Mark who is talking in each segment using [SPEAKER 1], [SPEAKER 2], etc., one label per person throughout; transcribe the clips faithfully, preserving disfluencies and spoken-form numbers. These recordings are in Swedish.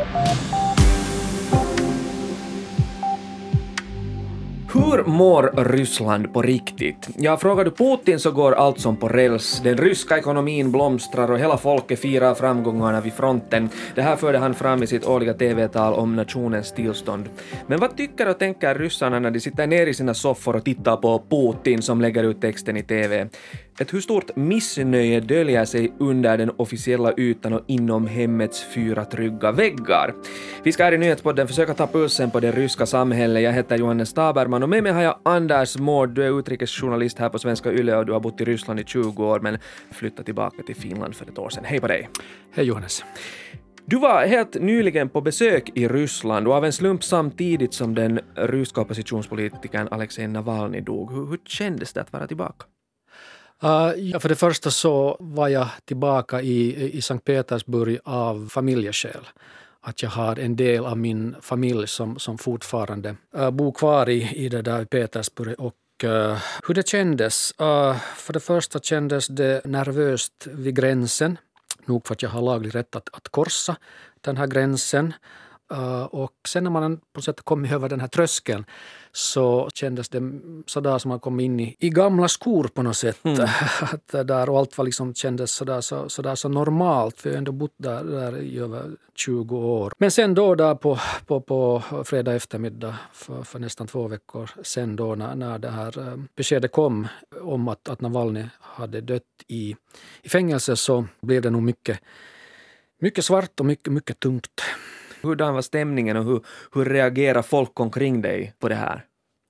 [SPEAKER 1] Hur mår Ryssland på riktigt? Ja, frågar du Putin så går allt som på räls. Den ryska ekonomin blomstrar och hela folket firar framgångarna vid fronten. Det här förde han fram i sitt årliga tv-tal om nationens tillstånd. Men vad tycker och tänker ryssarna när de sitter ner i sina soffor och tittar på Putin som lägger ut texten i tv? Ett hur stort missnöje döljer sig under den officiella ytan och inom hemmets fyra trygga väggar? Vi ska här i Nyhetspodden försöka ta pulsen på det ryska samhället. Jag heter Johannes Taberman och med mig har jag Anders Mård. Du är utrikesjournalist här på Svenska Yle och du har bott i Ryssland i tjugo år men flyttat tillbaka till Finland för ett år sedan. Hej på dig!
[SPEAKER 2] Hej Johannes!
[SPEAKER 1] Du var helt nyligen på besök i Ryssland och av en slump samtidigt som den ryska oppositionspolitikern Alexej Navalny dog. Hur, hur kändes det att vara tillbaka?
[SPEAKER 2] Uh, ja, för det första så var jag tillbaka i, i Sankt Petersburg av familjeskäl. Att jag har en del av min familj som, som fortfarande uh, bor kvar i, i det där Petersburg. Och uh, hur det kändes? Uh, för det första kändes det nervöst vid gränsen. Nog för att jag har laglig rätt att, att korsa den här gränsen. Uh, och sen när man på något sätt kom över den här tröskeln så kändes det sådär som man kom in i, i gamla skor på något sätt. Mm. Att där, och allt var liksom kändes sådär så, sådär så normalt. För jag har ändå bott där, där i över tjugo år. Men sen då där på, på, på fredag eftermiddag för, för nästan två veckor sen då när, när det här beskedet kom om att, att Navalny hade dött i, i fängelse så blev det nog mycket, mycket svart och mycket, mycket tungt.
[SPEAKER 1] Hurdan var stämningen och hur, hur reagerar folk omkring dig på det här?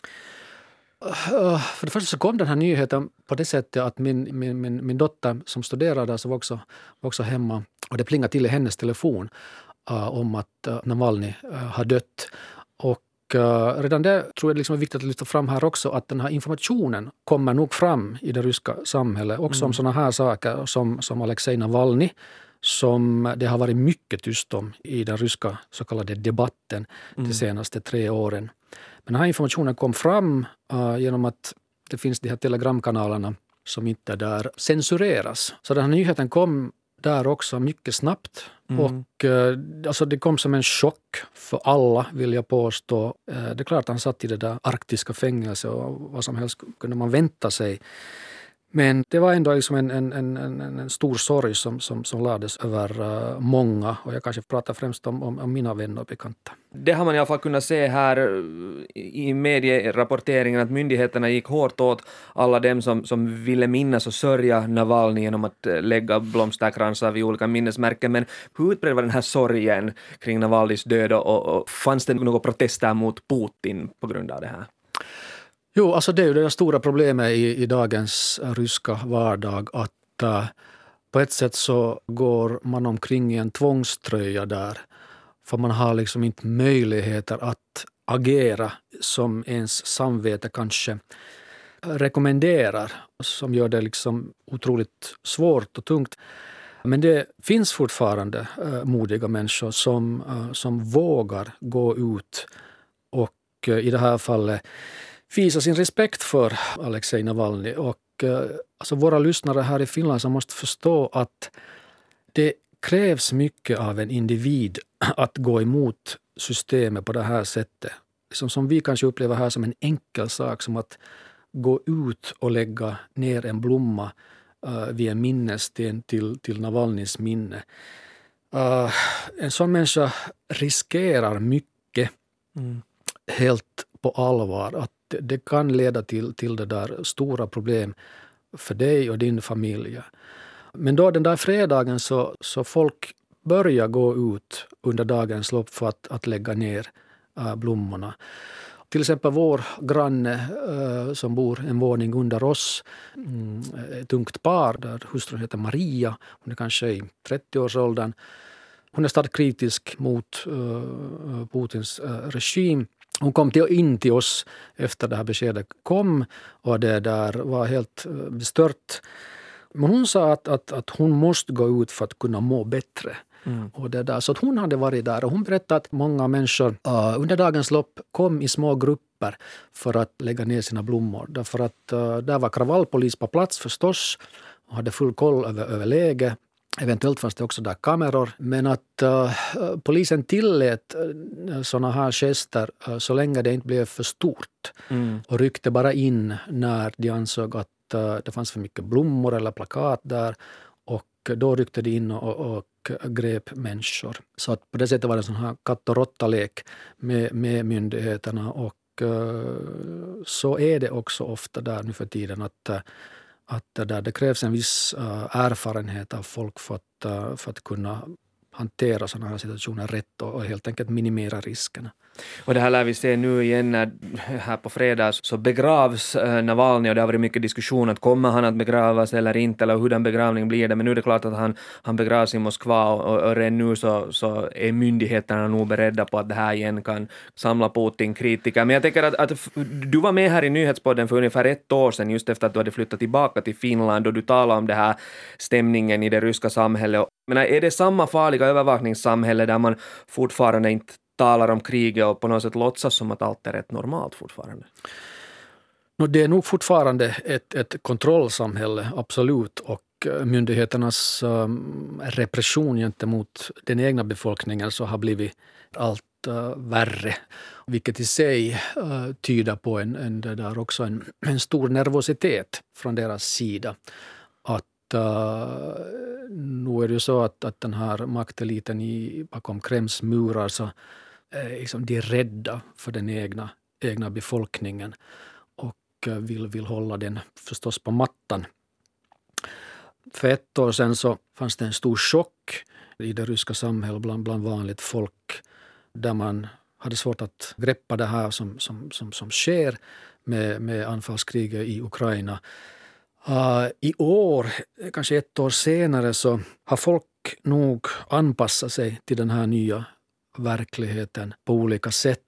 [SPEAKER 2] Uh, för det första så kom den här nyheten på det sättet att min, min, min, min dotter som studerade så var också, var också hemma och det plingade till i hennes telefon uh, om att uh, Navalny uh, har dött. Och uh, redan det tror jag liksom är viktigt att lyfta fram här också att den här informationen kommer nog fram i det ryska samhället också mm. om sådana här saker som, som Alexej Navalny som det har varit mycket tyst om i den ryska så kallade debatten mm. de senaste tre åren. Men den här informationen kom fram uh, genom att det finns de här telegramkanalerna som inte där censureras. Så den här nyheten kom där också mycket snabbt. Mm. Och uh, alltså det kom som en chock för alla vill jag påstå. Uh, det är klart att han satt i det där arktiska fängelset och vad som helst kunde man vänta sig. Men det var ändå liksom en, en, en, en, en stor sorg som, som, som lades över uh, många. Och jag kanske pratar främst om, om, om mina vänner och bekanta.
[SPEAKER 1] Det har man i alla fall kunnat se här i medierapporteringen att myndigheterna gick hårt åt alla dem som, som ville minnas och sörja Navalny genom att lägga blomsterkransar vid olika minnesmärken. Men hur utbredd var den här sorgen kring Navalnys död och, och fanns det några protester mot Putin på grund av det här?
[SPEAKER 2] Jo, alltså det är ju det stora problemet i, i dagens ryska vardag att uh, på ett sätt så går man omkring i en tvångströja där för man har liksom inte möjligheter att agera som ens samvete kanske rekommenderar som gör det liksom otroligt svårt och tungt. Men det finns fortfarande uh, modiga människor som, uh, som vågar gå ut och uh, i det här fallet visa sin respekt för Alexej Navalny och eh, alltså våra lyssnare här i Finland som måste förstå att det krävs mycket av en individ att gå emot systemet på det här sättet. Som, som vi kanske upplever här som en enkel sak som att gå ut och lägga ner en blomma uh, vid en minnessten till, till Navalnys minne. Uh, en sån människa riskerar mycket mm. helt på allvar att det kan leda till, till det där stora problem för dig och din familj. Men då den där fredagen så, så folk börjar gå ut under dagens lopp för att, att lägga ner äh, blommorna. Till exempel vår granne äh, som bor en våning under oss, mm, ett ungt par där hustrun heter Maria, hon är kanske i trettio-årsåldern. Hon är starkt kritisk mot äh, Putins äh, regim. Hon kom till, in till oss efter det här beskedet kom och det där var helt bestört. Men hon sa att, att, att hon måste gå ut för att kunna må bättre. Mm. Och det där. Så att hon hade varit där och hon berättade att många människor uh, under dagens lopp kom i små grupper för att lägga ner sina blommor. Därför att uh, där var kravallpolis på plats förstås och hade full koll över, över läget. Eventuellt fanns det också där kameror, men att uh, polisen tillät uh, sådana här gester uh, så länge det inte blev för stort
[SPEAKER 1] Mm.
[SPEAKER 2] och ryckte bara in när de ansåg att uh, det fanns för mycket blommor eller plakat där, och då ryckte de in och, och grep människor. Så att på det sättet var det en sån här katt- och råttalek med, med myndigheterna, och uh, så är det också ofta där nu för tiden att uh, att det, där, det krävs en viss uh, erfarenhet av folk för att, uh, för att kunna hantera sådana här situationer rätt och, och helt enkelt minimera riskerna.
[SPEAKER 1] Och det här lär vi se nu igen när här på fredag så begravs eh, Navalny, och det har varit mycket diskussion att kommer han att begravas eller inte, eller hur den begravning blir det, men nu är det klart att han, han begravs i Moskva, och, och, och redan nu så, så är myndigheterna nog beredda på att det här igen kan samla Putin-kritiker. Men jag tänker att, att du var med här i Nyhetspodden för ungefär ett år sedan, just efter att du hade flyttat tillbaka till Finland, och du talade om det här stämningen i det ryska samhället. Men är det samma farliga övervakningssamhälle där man fortfarande inte talar om kriget och på något sätt låtsas som att allt är rätt normalt fortfarande?
[SPEAKER 2] No, det är nog fortfarande ett, ett kontrollsamhälle, absolut, och myndigheternas um, repression gentemot den egna befolkningen så har blivit allt uh, värre, vilket i sig uh, tyder på en, en, det där också en, en stor nervositet från deras sida. Att uh, nu är det ju så att, att den här makteliten i, bakom Kremls murar så eh, liksom de är rädda för den egna, egna befolkningen och eh, vill, vill hålla den förstås på mattan. För ett år sedan så fanns det en stor chock i det ryska samhället bland, bland vanligt folk, där man hade svårt att greppa det här som, som, som, som sker med, med anfallskriget i Ukraina. Uh, I år, kanske ett år senare, så har folk nog anpassat sig till den här nya verkligheten på olika sätt.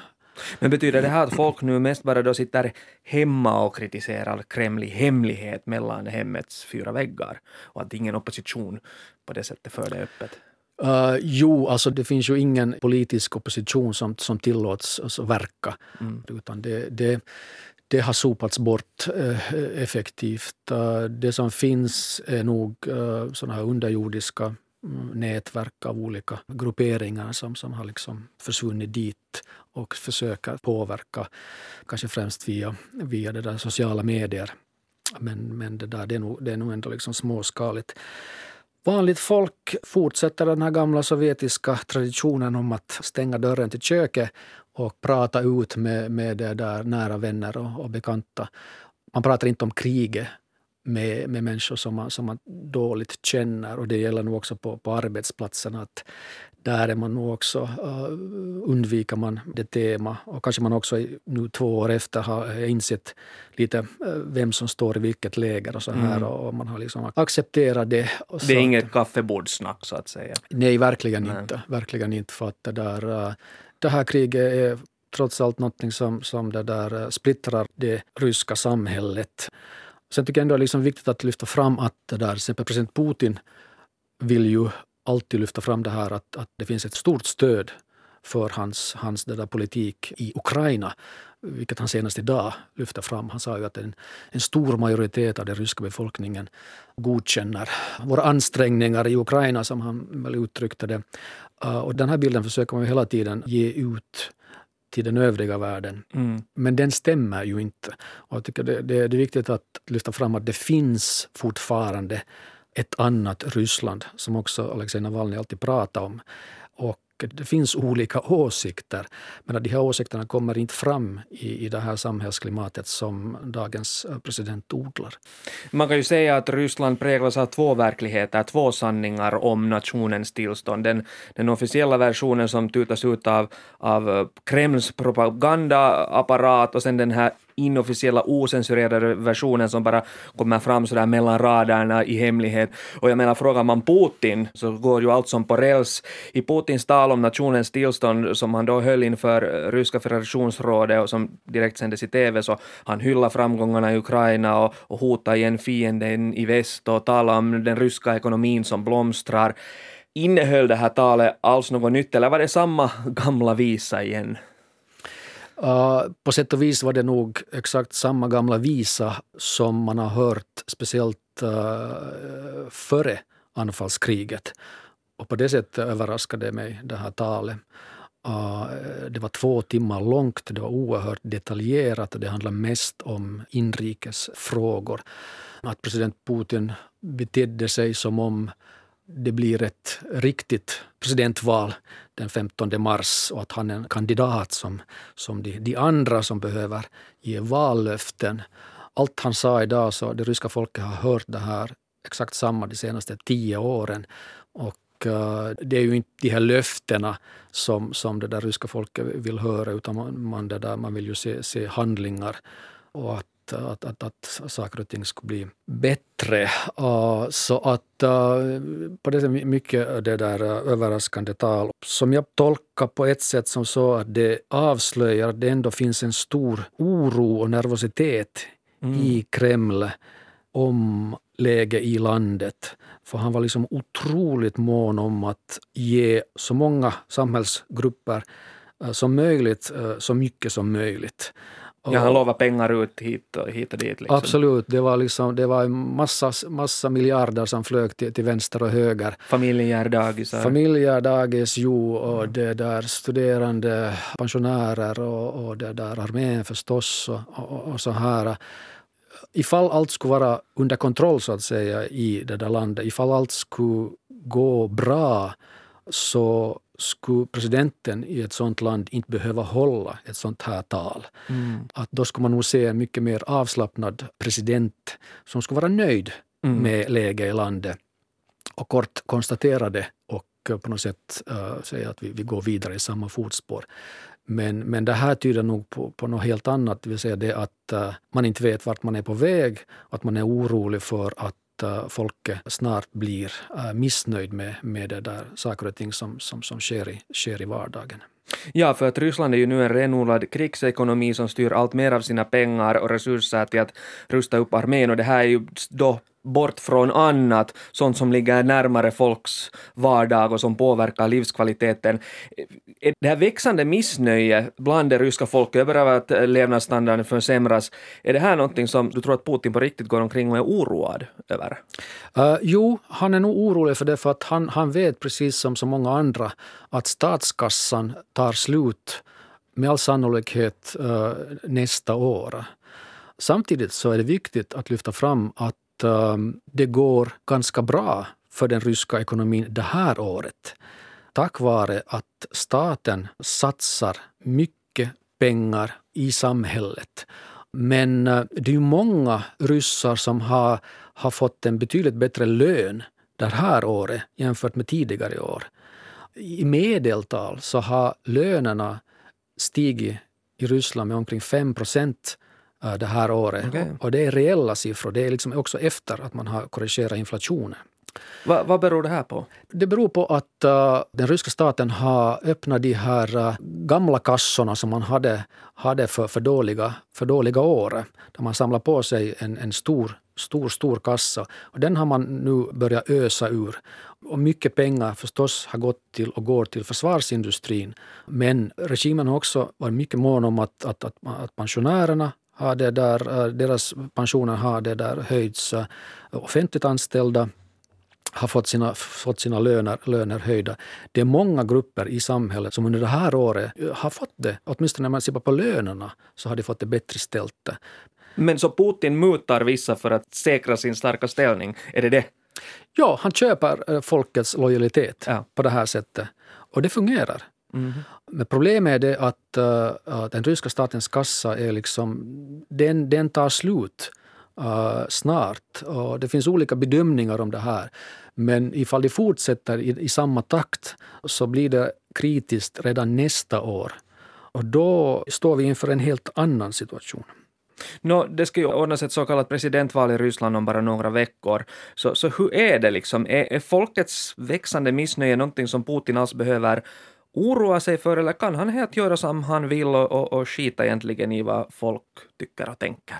[SPEAKER 1] Men betyder det här att folk nu mest bara då sitter hemma och kritiserar Kreml i hemlighet mellan hemmets fyra väggar, och att ingen opposition på det sättet för det öppet?
[SPEAKER 2] Uh, jo, alltså det finns ju ingen politisk opposition som, som tillåts alltså, verka, mm. utan det, det Det har sopats bort eh, effektivt. Uh, det som finns är nog uh, sådana här underjordiska mm, nätverk av olika grupperingar som, som har liksom försvunnit dit och försöker påverka, kanske främst via, via det där sociala medier. Men, men det, där, det, är nog, det är nog ändå liksom småskaligt. Vanligt folk fortsätter den här gamla sovjetiska traditionen om att stänga dörren till köket och prata ut med, med det där nära vänner och, och bekanta. Man pratar inte om kriget med, med människor som man, som man dåligt känner, och det gäller nog också på, på arbetsplatserna, att där är man nog också, uh, undviker man det tema, och kanske man också nu två år efter har insett lite uh, vem som står i vilket läger och så här, mm. och man har liksom accepterat det. Och
[SPEAKER 1] det är
[SPEAKER 2] så
[SPEAKER 1] inget
[SPEAKER 2] att,
[SPEAKER 1] kaffebordssnack så att säga.
[SPEAKER 2] Nej, verkligen
[SPEAKER 1] nej. inte.
[SPEAKER 2] Verkligen inte, för att det där uh, det här kriget är trots allt något som, som det där splittrar det ryska samhället. Sen tycker jag ändå det är liksom viktigt att lyfta fram att det där, till exempel president Putin vill ju alltid lyfta fram det här att, att det finns ett stort stöd för hans, hans det där politik i Ukraina, vilket han senast idag lyfte fram. Han sa ju att en, en stor majoritet av den ryska befolkningen godkänner våra ansträngningar i Ukraina, som han väl uttryckte det. Uh, och den här bilden försöker man ju hela tiden ge ut till den övriga världen. Mm. Men den stämmer ju inte. Och jag tycker det, det, det är viktigt att lyfta fram att det finns fortfarande ett annat Ryssland, som också Alexej Navalny alltid pratar om. Och det finns olika åsikter, men att de här åsikterna kommer inte fram i, i det här samhällsklimatet som dagens president odlar.
[SPEAKER 1] Man kan ju säga att Ryssland präglas av två verkligheter, två sanningar om nationens tillstånd. Den, den officiella versionen som tutas ut av, av Kremls propagandaapparat, och sen den här inofficiella osensurerade versionen som bara kommer fram sådär mellan raderna i hemlighet. Och jag menar, frågar man Putin så går ju allt som på räls. I Putins tal om nationens tillstånd som han då höll inför Ryska federationsrådet och som direkt sändes i tv, så han hyllar framgångarna i Ukraina och, och hotar igen fienden i väst och talar om den ryska ekonomin som blomstrar. Innehöll det här talet alls något nytt, eller var det samma gamla visa igen?
[SPEAKER 2] Uh, på sätt och vis var det nog exakt samma gamla visa som man har hört speciellt uh, före anfallskriget. Och på det sättet överraskade mig det här talet. Uh, det var två timmar långt, det var oerhört detaljerat och det handlade mest om inrikesfrågor. Att president Putin betedde sig som om det blir ett riktigt presidentval den femtonde mars och att han är en kandidat som, som de, de andra som behöver ge vallöften. Allt han sa idag, så det ryska folket har hört det här exakt samma de senaste tio åren. Och uh, det är ju inte de här löftena som, som det där ryska folket vill höra, utan man, man, det där, man vill ju se, se handlingar och att Att, att, att saker och ting skulle bli bättre. Uh, så att uh, på det sättet mycket det där uh, överraskande tal som jag tolkar på ett sätt som så att det avslöjar att det ändå finns en stor oro och nervositet mm. i Kreml om läge i landet. För han var liksom otroligt mån om att ge så många samhällsgrupper uh, som möjligt, uh, så mycket som möjligt.
[SPEAKER 1] Ja, han lovar pengar ut hit och, hit och dit. Liksom.
[SPEAKER 2] Absolut, det var, liksom, det var en massa, massa miljarder som flög till, till vänster och höger.
[SPEAKER 1] Familjedagisar.
[SPEAKER 2] Familjedagis, jo, och mm. det där studerande pensionärer och, och det där armén förstås och, och, och så här. Ifall allt skulle vara under kontroll så att säga i det där landet, ifall allt skulle gå bra så skulle presidenten i ett sånt land inte behöva hålla ett sånt här tal. Mm. Att då skulle man nog se en mycket mer avslappnad president som skulle vara nöjd mm. med läget i landet och kort konstatera det och på något sätt uh, säga att vi, vi går vidare i samma fotspår. Men, men det här tyder nog på, på något helt annat, det vill säga det att uh, man inte vet vart man är på väg, att man är orolig för att folket snart blir uh, missnöjd med, med det där saker och ting som, som, som sker, i, sker i vardagen.
[SPEAKER 1] Ja, för att Ryssland är ju nu en renodlad krigsekonomi som styr allt mer av sina pengar och resurser till att rusta upp armén, och det här är ju då bort från annat, sånt som ligger närmare folks vardag och som påverkar livskvaliteten. Det här växande missnöje bland det ryska folket över att levnadsstandarden försämras, är det här någonting som du tror att Putin på riktigt går omkring och är oroad över?
[SPEAKER 2] Uh, jo, han är nog orolig för det, för att han, han vet precis som så många andra att statskassan tar slut med all sannolikhet uh, nästa år. Samtidigt så är det viktigt att lyfta fram att det går ganska bra för den ryska ekonomin det här året. Tack vare att staten satsar mycket pengar i samhället. Men det är ju många ryssar som har, har fått en betydligt bättre lön det här året jämfört med tidigare år. I medeltal så har lönerna stigit i Ryssland med omkring fem procent det här året. Okay. Och det är reella siffror. Det är liksom också efter att man har korrigerat inflationen.
[SPEAKER 1] Va, vad beror det här på?
[SPEAKER 2] Det beror på att uh, den ryska staten har öppnat de här uh, gamla kassorna som man hade, hade för, för, dåliga, för dåliga år. Där man samlar på sig en, en stor, stor, stor kassa. Och den har man nu börjat ösa ur. Och mycket pengar förstås har gått till och går till försvarsindustrin. Men regimen har också varit mycket mån om att, att, att, att pensionärerna har det där, deras pensioner har det där höjts. Offentligt anställda har fått sina, fått sina löner, löner höjda. Det är många grupper i samhället som under det här året har fått det. Åtminstone när man ser på lönerna så har de fått det bättre ställt.
[SPEAKER 1] Men så Putin mutar vissa för att säkra sin starka ställning, är det det?
[SPEAKER 2] Ja, han köper folkets lojalitet ja. på det här sättet. Och det fungerar. Mm. Men problemet är det att uh, den ryska statens kassa är liksom, den, den tar slut uh, snart. Och det finns olika bedömningar om det här. Men ifall de fortsätter i, i samma takt så blir det kritiskt redan nästa år. Och då står vi inför en helt annan situation.
[SPEAKER 1] No, det ska ju ordnas ett så kallat presidentval i Ryssland om bara några veckor. Så, så hur är det liksom? Är, är folkets växande missnöje någonting som Putin alls behöver oroa sig för, eller kan han helt göra som han vill och, och, och skita egentligen i vad folk tycker och tänker?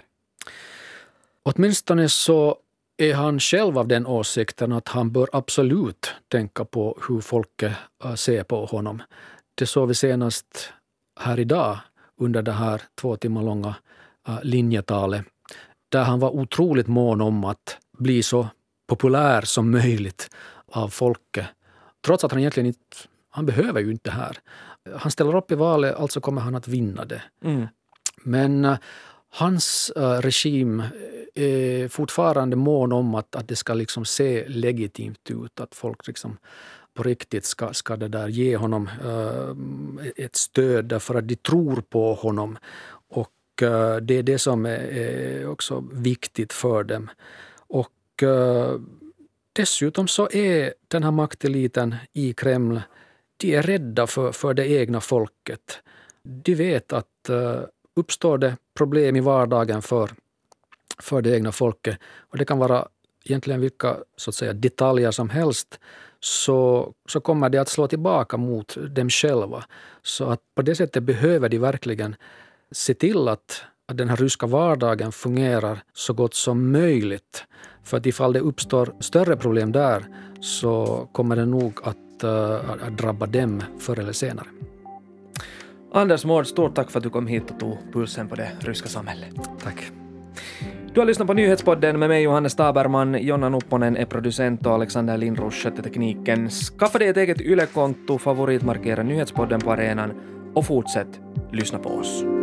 [SPEAKER 2] Åtminstone så är han själv av den åsikten att han bör absolut tänka på hur folket ser på honom. Det såg vi senast här idag under det här två timmar långa linjetalet, där han var otroligt mån om att bli så populär som möjligt av folket. Trots att han egentligen inte, han behöver ju inte det här. Han ställer upp i valet, alltså kommer han att vinna det.
[SPEAKER 1] Mm.
[SPEAKER 2] Men uh, hans uh, regim är fortfarande mån om att, att det ska liksom se legitimt ut. Att folk liksom på riktigt ska, ska det där ge honom uh, ett stöd därför att de tror på honom. Och uh, det är det som är, är också viktigt för dem. Och uh, dessutom så är den här makteliten i Kreml, de är rädda för, för det egna folket. De vet att uh, uppstår det problem i vardagen för, för det egna folket, och det kan vara egentligen vilka så att säga, detaljer som helst, så, så kommer det att slå tillbaka mot dem själva. Så att på det sättet behöver de verkligen se till att, att den här ryska vardagen fungerar så gott som möjligt. För att ifall det uppstår större problem där, så kommer det nog att, uh, att drabba dem förr eller senare.
[SPEAKER 1] Anders Mård, stort tack för att du kom hit och tog pulsen på det ryska samhället.
[SPEAKER 2] Tack.
[SPEAKER 1] Du har lyssnat på Nyhetspodden med mig, Johannes Taberman. Jonna Nupponen är producent och Alexander Lindros sköter tekniken. Skaffa dig ett eget Yle-konto, favoritmarkera Nyhetspodden på arenan och fortsätt lyssna på oss.